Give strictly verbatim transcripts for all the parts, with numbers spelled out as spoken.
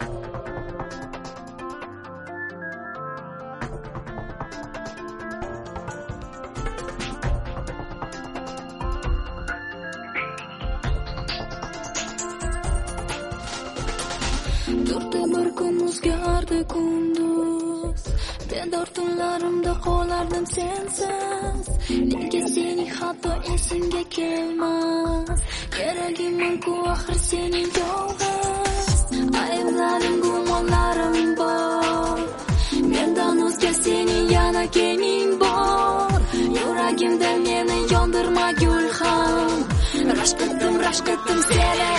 Turdi bir kun o'zgardi kunduz, bedor tunlarimda qolardim sensiz. Nega sening hatto esimga kelmas, keragimman-ku axir sening yolg'iz. Ayblarim, gumonlarim bor, mendan o'zga sening yana keling bor. Yuragimda meni yondirma gulxan, rashk etdim, rashk etdim seni.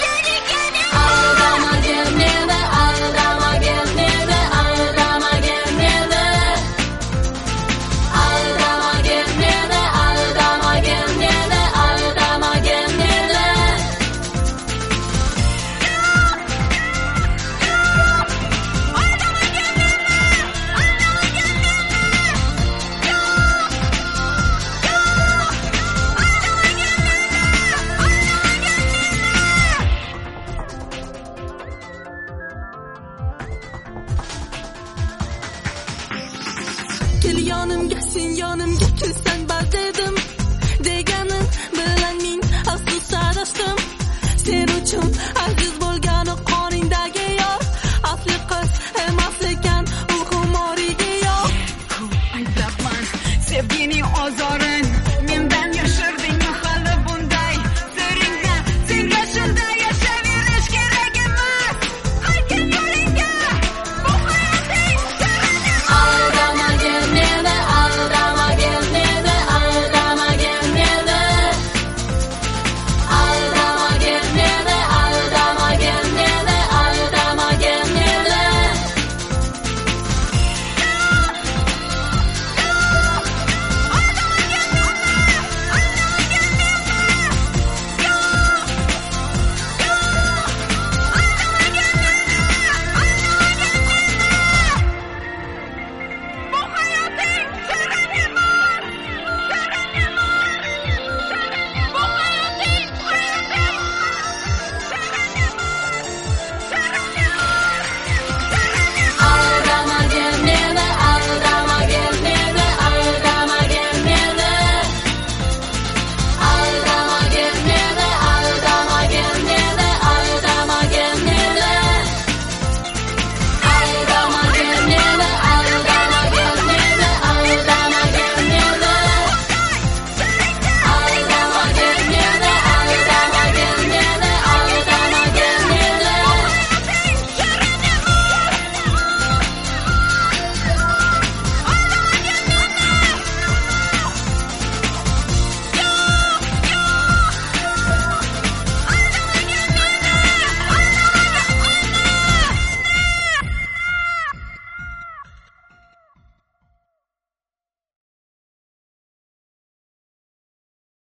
Kel yonimga, sen yonimga kelsan bas edim, deganim bilan men afsus adashdim. Sen uchun aziz